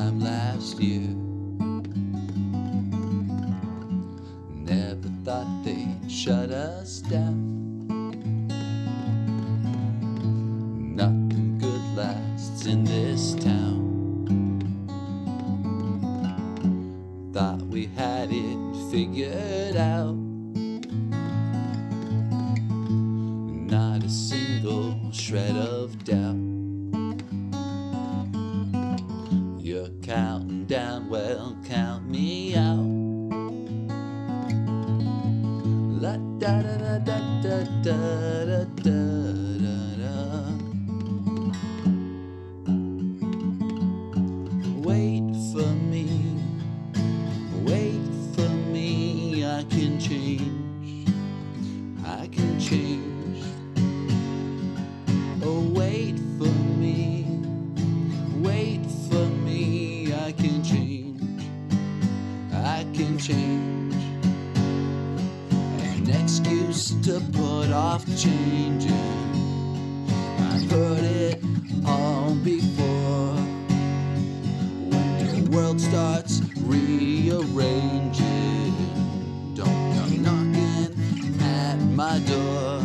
time last year. Never thought they'd shut us down. Nothing good lasts in this town. Thought we had it figured out. Not a single shred of doubt. You're counting down, well, count me out. La da da da da da da da da da. Wait for me, wait for me. I can change, I can change. Oh, wait for me, wait for me. I can change, I can change. An excuse to put off changing. I've heard it all before. When your world starts rearranging, don't come knocking at my door.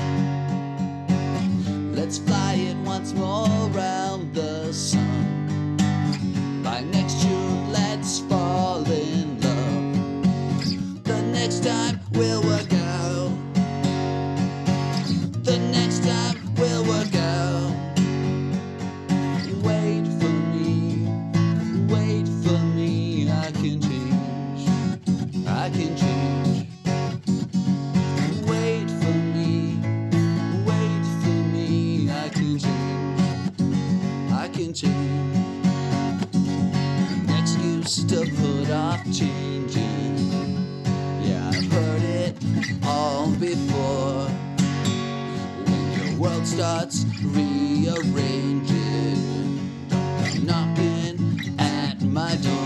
Let's fly it once more round the sun. By next June, let's fall in love. The next time we'll work out. The next time we'll work out. Wait for me, wait for me. I can change, I can change. Wait for me, wait for me. I can change, I can change. An excuse to put off changing. Yeah, I've heard it all before. When your world starts rearranging, don't come knocking at my door.